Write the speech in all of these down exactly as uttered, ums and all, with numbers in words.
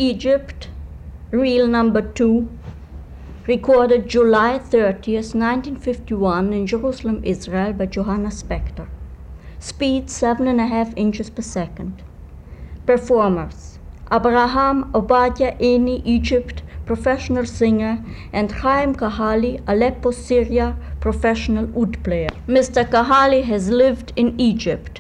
Egypt, reel number two, recorded July thirtieth, nineteen fifty-one in Jerusalem, Israel by Johanna Spector. Speed seven and a half inches per second. Performers: Abraham Obadiah Eni, Egypt, professional singer, and Chaim Kahali, Aleppo, Syria, professional oud player. Mister Kahali has lived in Egypt.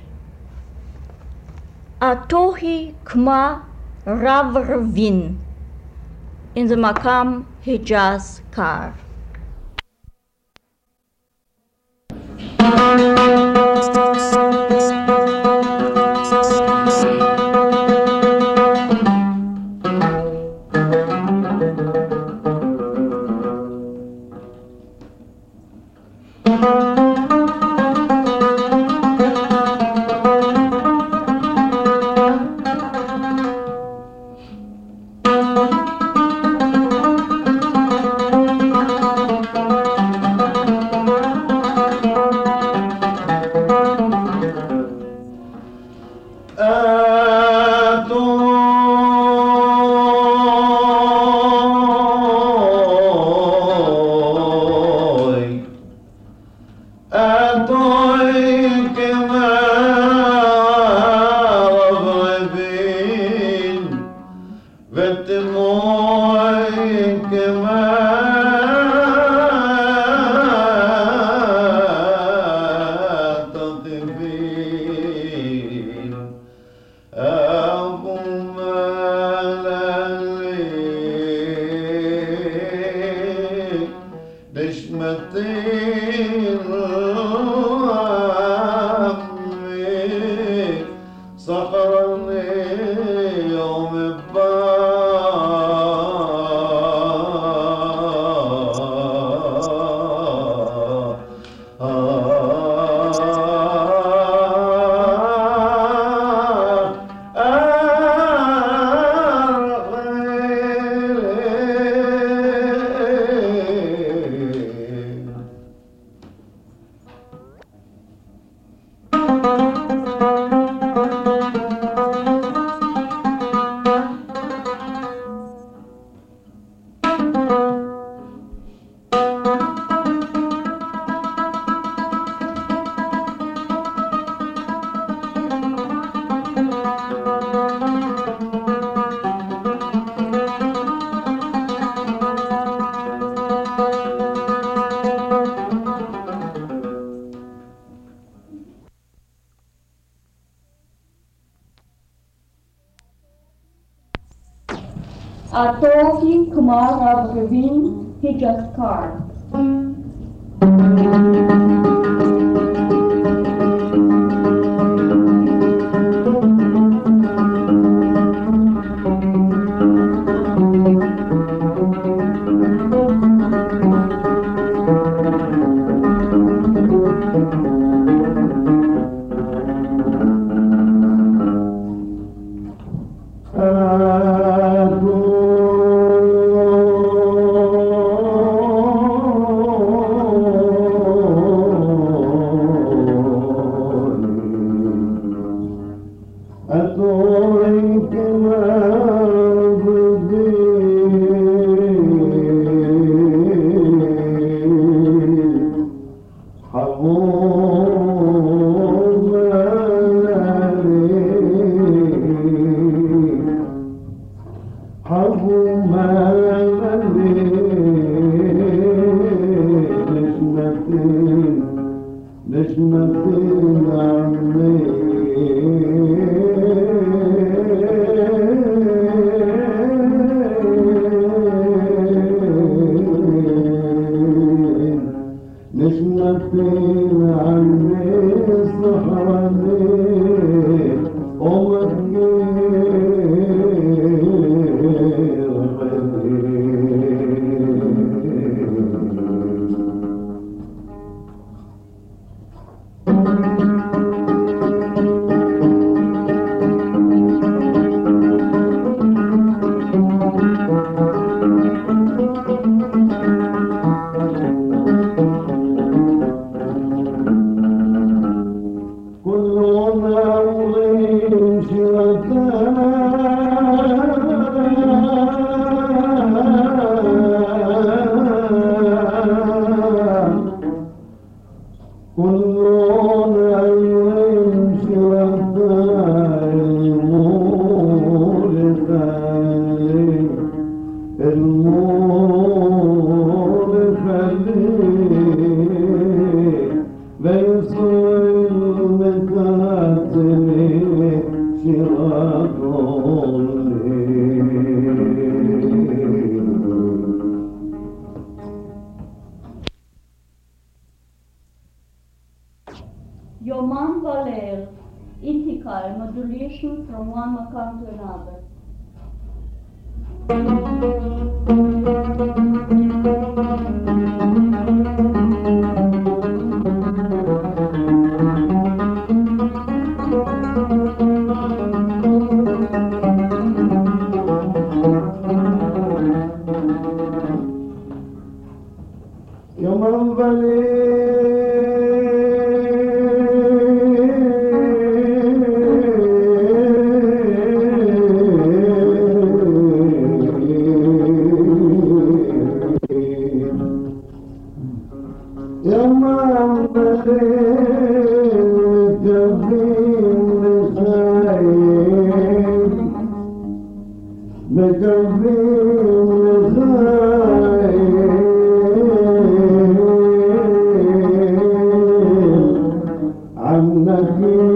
Atohi Kma Rav Ravin in the Makam Hijaz Kar. Atohi Kumar Rav Ravin Hijaz Kar. one makam to another. يوم بلي يوم بلي جبين خايف بجبين خايف عنك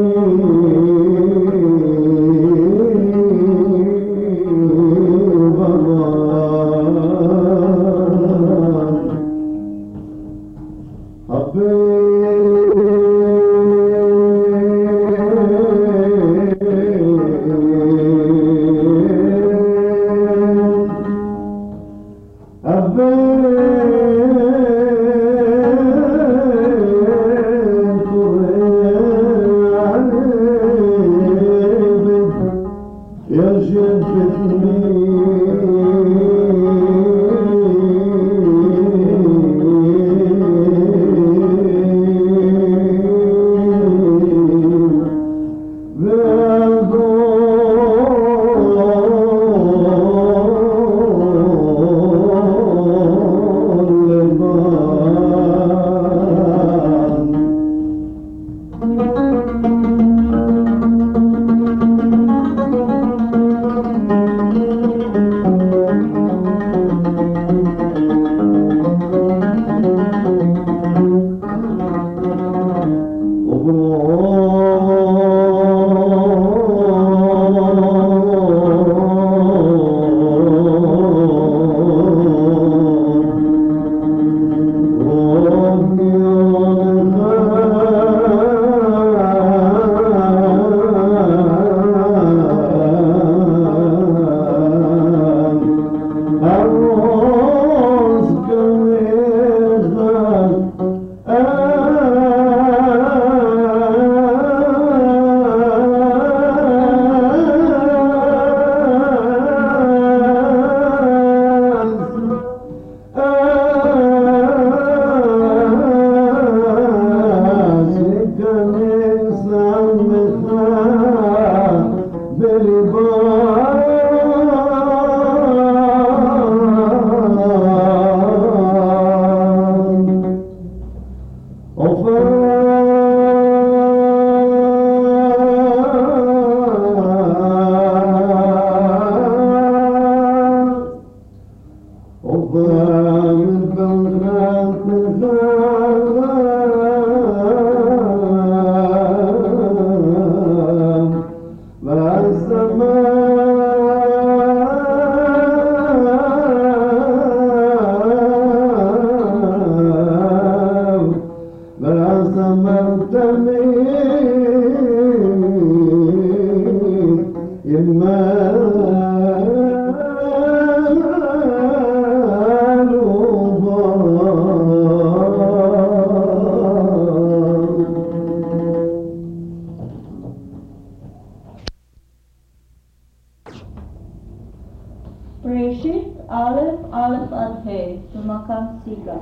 Bereshit, Aleph, Aleph Ad He, to Makam Siga.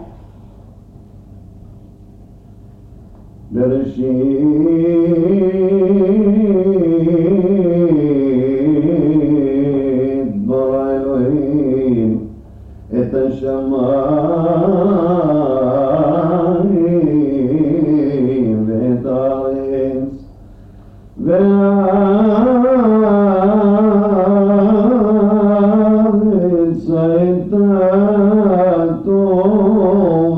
בראשית ברא אלוהים את השמיים ואת הארץ והארץ הייתה תוהו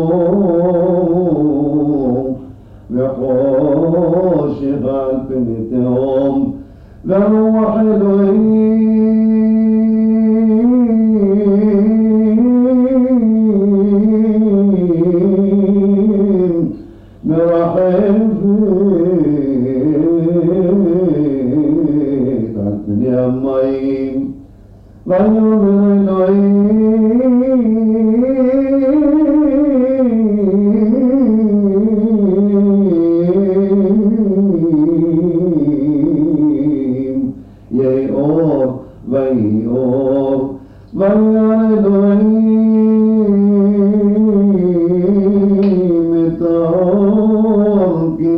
ובוהו וחושך על פני תהום ורוח אלוהים. אלוהים. ויאמר אלוהים יהי אור ויהי אור. וירא אלוהים את האור כי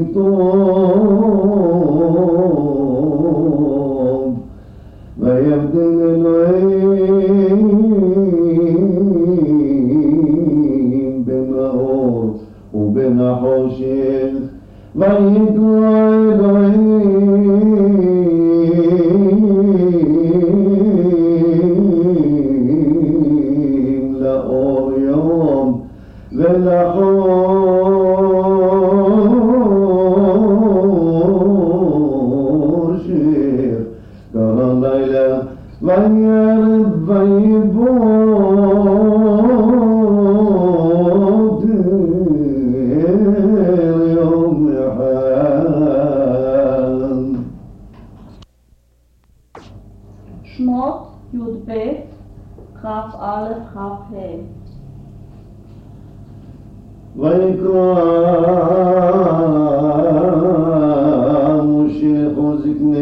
טוב. ויבדל אלוהים בין האור ובין החושך. ויקרא אלוהים לאור יום ולחושך קרא לילה. וירד ויבוקר יום אחד. שמות י"ב כ"א כ"ה. ויקרא משה כל זקני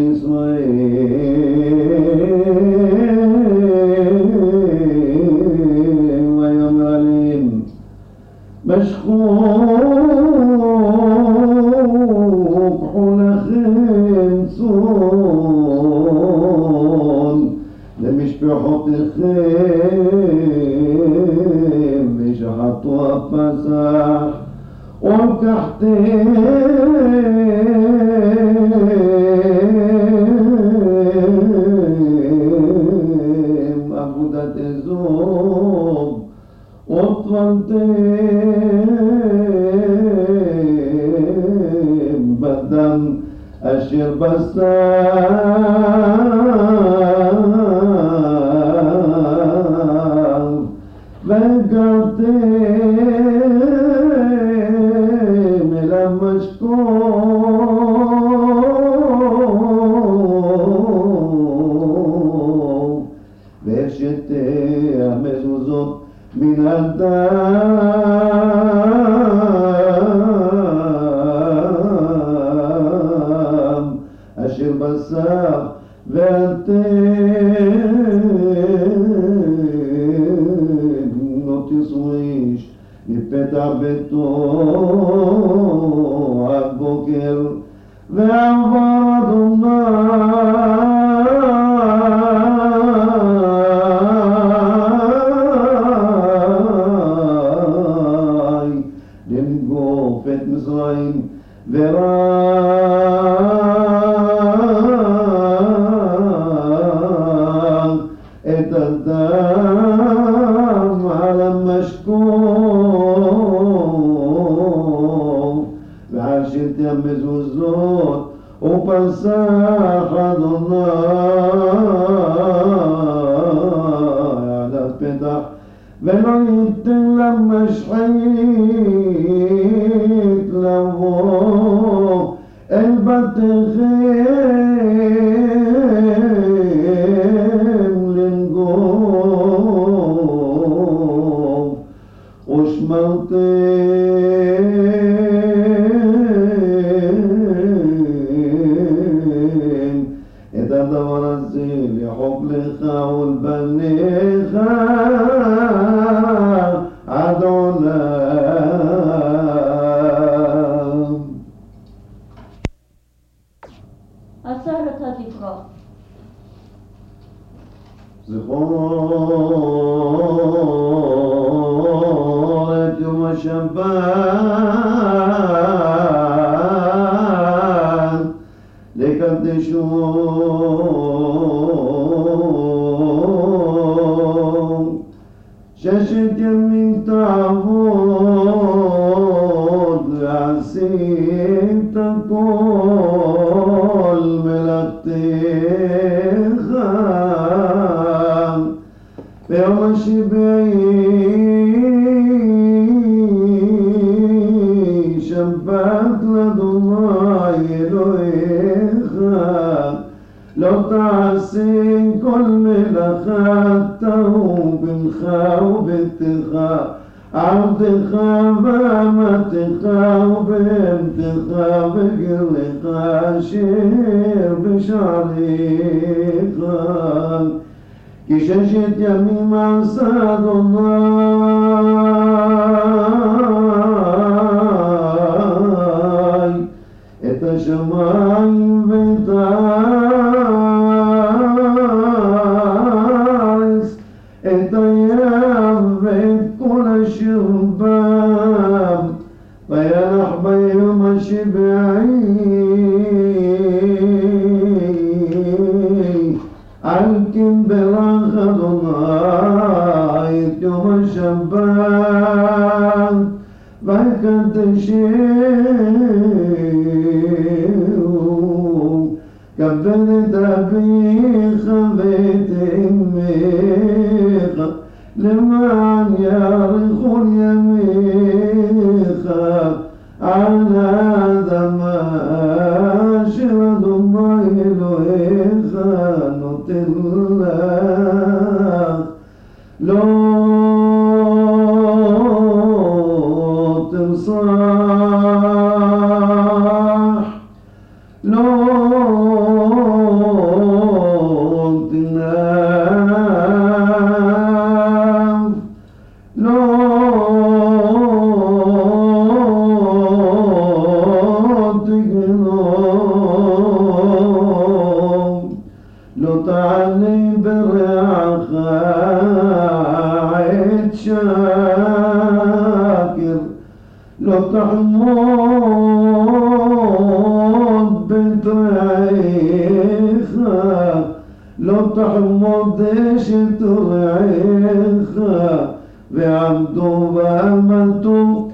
ישראל ויאמר עליהם משכו קחו לכם צאן למשפחותיכם ושחטו הפסח ולקחתם עבודת אזוב וטבלתם בדם אשר בשר והגעתם אל המשקוף ואת שתי המזוזות מן הדם אשר בשר ואתם לא תישאו איש מפתח ביתו עד בוקר. ועבר אדוני לנגוף את מצרים וראה את הדם על המשקוף ועל שלטי המזוזות ופסח אדוני על הפתח ולא ייתן למשחית לבוא אל בתיכם לנגוף ושמרתם את הדבר הזה לחוק לך ולבניך עד עולם. עשרת הדיברות. זכור את יום השבת לקדשו ששת ימים תעבוד ועשית כל מלאכתך. ביום השביעי שבת לאדוני אלוהיך לא תעשה כל מלאכתו בנך וביתך, עבדך ואמתך ובהמתך וגרלך אשר בשעריך. כי ששת ימים עשה אדוני את השמיים ואת הארץ, את הים ואת כל אשר בם, וינח ביום השבעי. על כן ברך אדוני את יום השבת וקדשהו. כבד את אביך ואת אמך למען יאריכו ימיך על האדמה אשר אדוני אלוהיך נותן לך. לא תרצח, לא תנאף, לא תגנוב, לא תענה ברעך עת שקר, לא תחמוד בית רעך, לא תחמוד אשת רעך, ועמדו ואמתו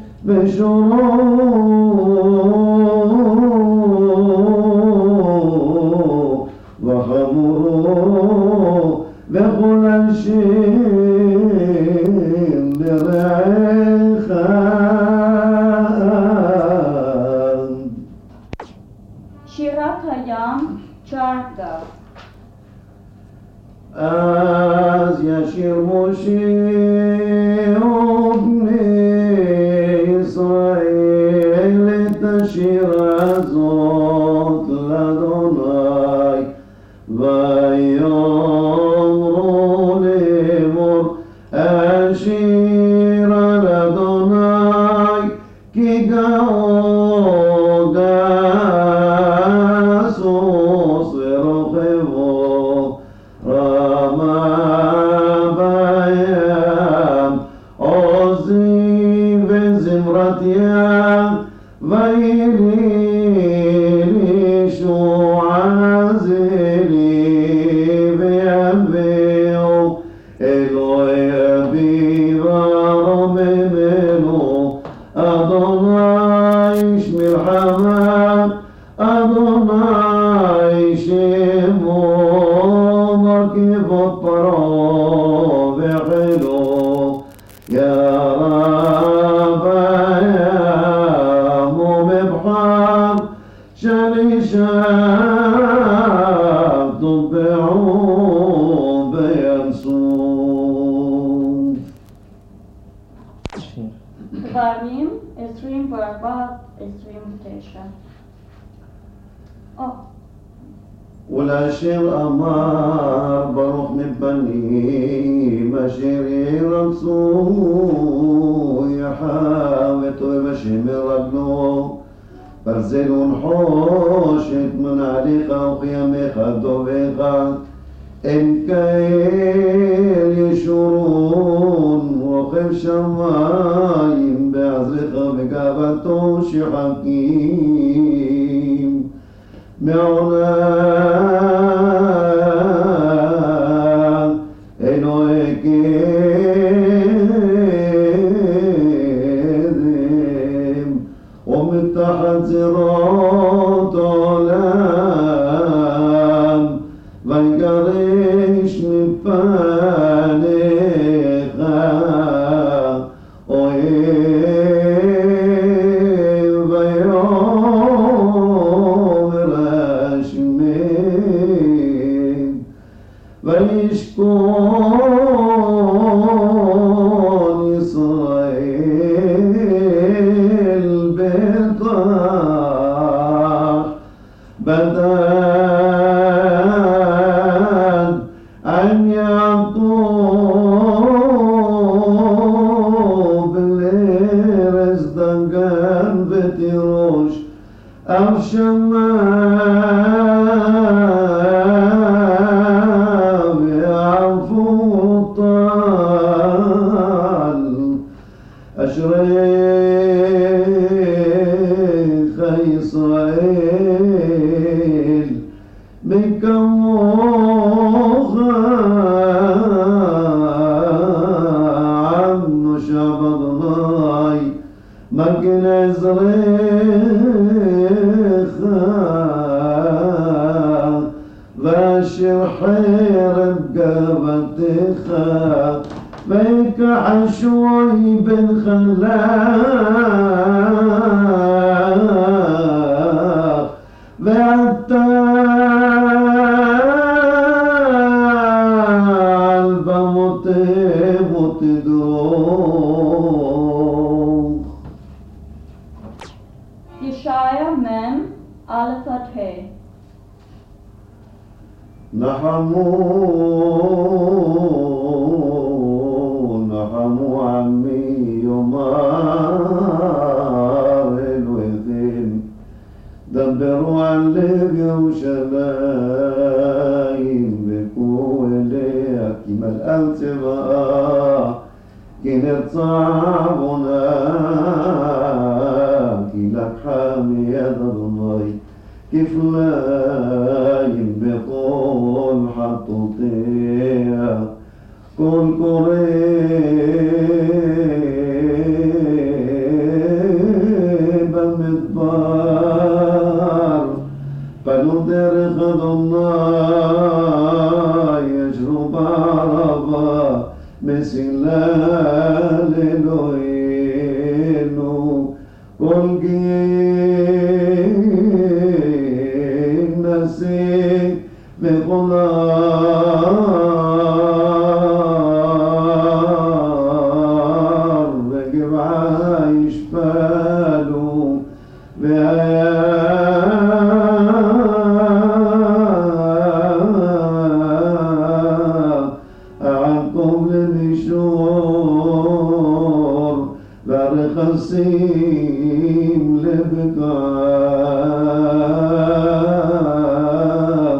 ושורו וחמורו וכל אשר לרעך. שירת הים, צ'רטה. אז ישיר משה ובני ישראל את השיר הזאת לאדוני, ויאמרו לאמור השיר על אדוני, כי גאו גס סוס ורוכבו רמה בים, עוזי וזמרת ים, ויהי לישועה זה לי ויביאו אלוהי אבי ורוממנו. אדוני איש מלחמה, אדוני שמו מרכבות פרעה וחילו, ירה בים ובבחר שלישיו טובעו בים סוף. דברים עשרים וארבע עשרים ותשע. או ולאשר אמר ברוך מפנים אשר ירצו יחוות ובשם רגלו, ברזל ונחושת מנעליך וכימיך דובך, אין כאל ישורון רוכב שמיים בעזרך בגאוותו שחקים. מעולם אלוהי קדם ומתחת זרועות עולם, ויגרש מפניך אוהב ויאמר השמך. يشكون إسرائيل بطاح بدان عن يعقوب ليرز دنقان بتروش أرشمام يعفو طال أشريخ إسرائيل بكموخا عنه شبضناي مكن زريخا باشر حير بقبتخا بيك عشوي بن خلاق بعتال بموت موت دروخ Yeshaya Mem Aleph Ad He. نحموا نحموا عمي يمار الوثين دبروا عن يروشلايم بكولي أكمل التباء كنت صعبنا كلك حامي يضرني كيف لا ينبطون حطوطيا كل قريب المدبار فنودر خضنا يجرب عربا مسلال لوينو كل جيل نسي بغنار رقب عايش بالو عقب لمشور بارخ السيم لبكاء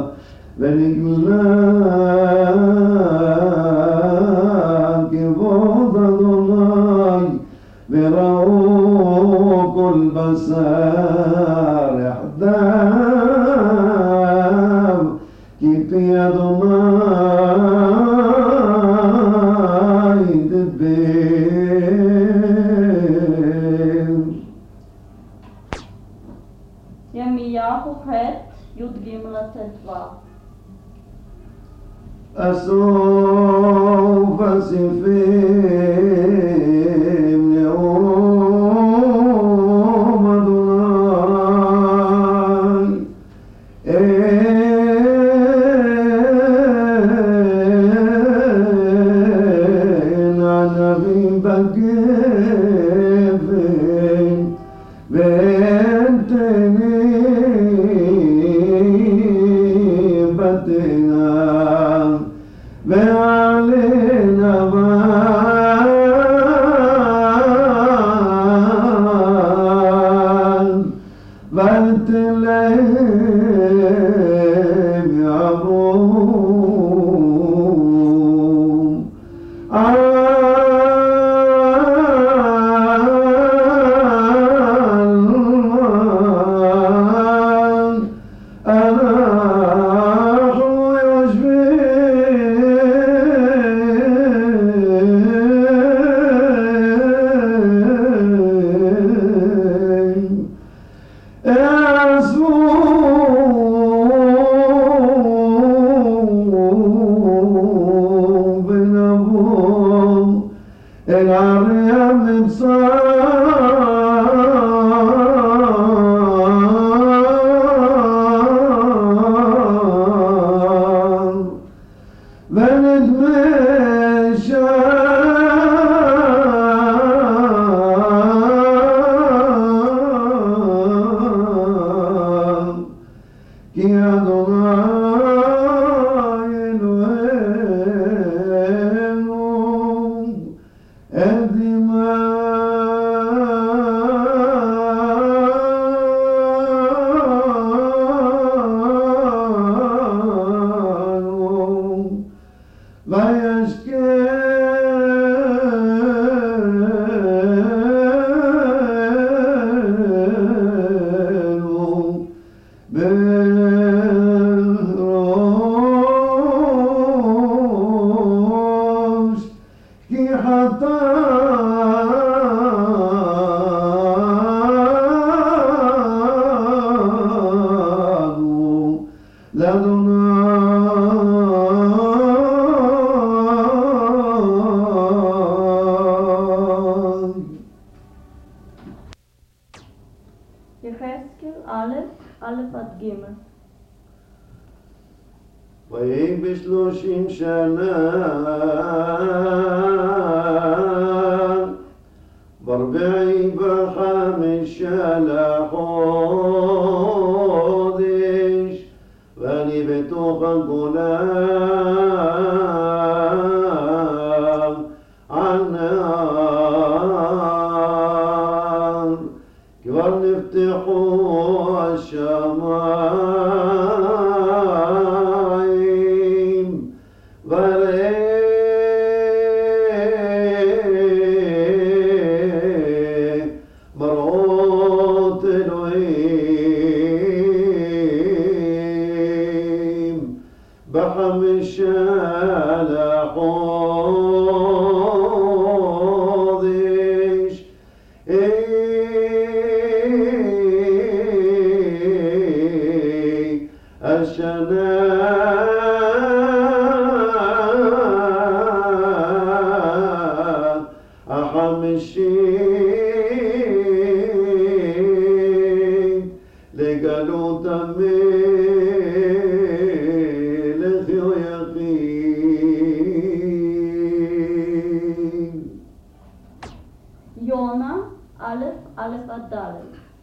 بنقلاك بوض الله براوك البسار احدام كيف يد الله يدبر Yirmiyahu Het Yud Gimel Tetvav. أسوف سفيم يوم أدوناي إن نبي بكيفين بنتني بتنا بعلينا بان بتلهم يعبون العريان بصار بلد יחזקאל א', א' עד ג'. ויהי בשלושים שנה ברביעי בחמישה לחודש ואני בתוך הגולה על נהר כבר נפתחו השמיים וראה מראות אלוהים בחמישה לחודש השנה החמישית לגלות המלך יהויכין. יונה א', א' עד ד'.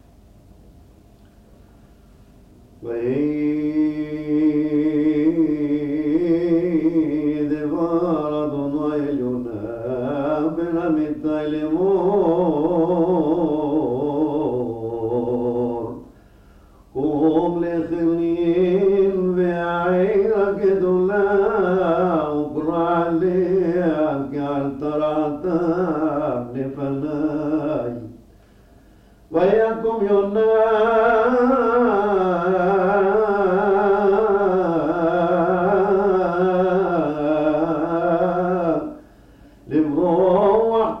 ויהי דבר אדוני אל יונה בן אמיתי לאמור קום לך נין והעיר הגדולה וקרא עליה כי אל תרעתה לפני ויקום יונה לברוח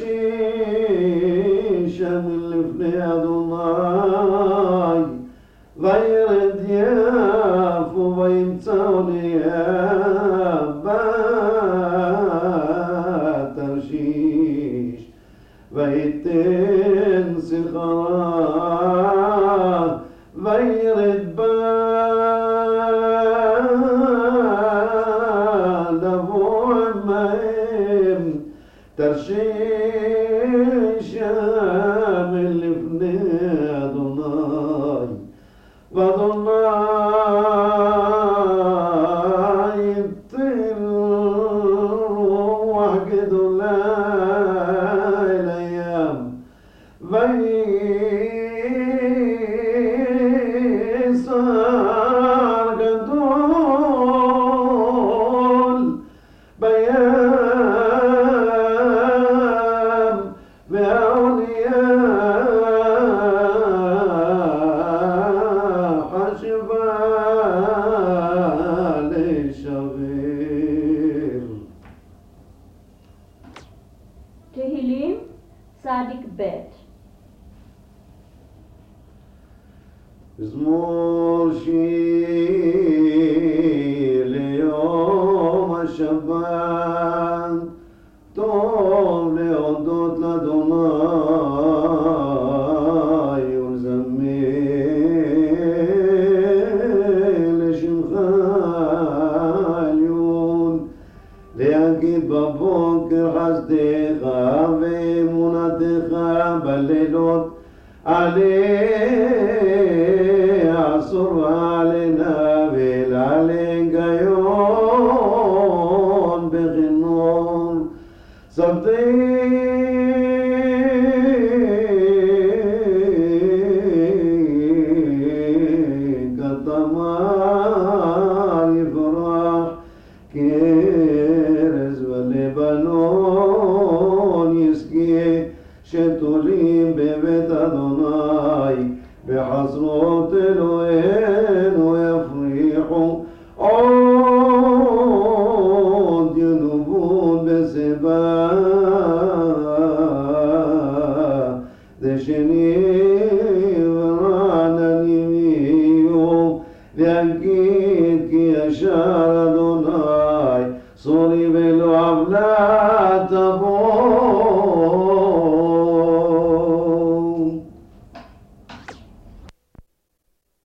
תרשישה מלפני אדוני וירד יפו וימצא אונייה בתרשיש ויתן שכרה וירד בה לבוא עמהם תרשישה מלפני אדוני ואדוני יתן רוח גדולה אל הים ויסר גדול בים והאונייה חשבה לשבר. תהילים צדיק ב'. מזמור שיר ליום השבת טוב להודות לאדוני ולזמר לשמך עליון להגיד בבוקר חסדך ואמונתך בלילות, עלי עשור ועלינה ולעלי היגיון בחינון סבתי כתמר יפרח כארז בלבנון יזכה שתולים בבית אדוני בחצרות אלוהינו יפריחו עוד ינובון בשיבה דשני ורעננים יהיו ויגיד כי ישר אדוני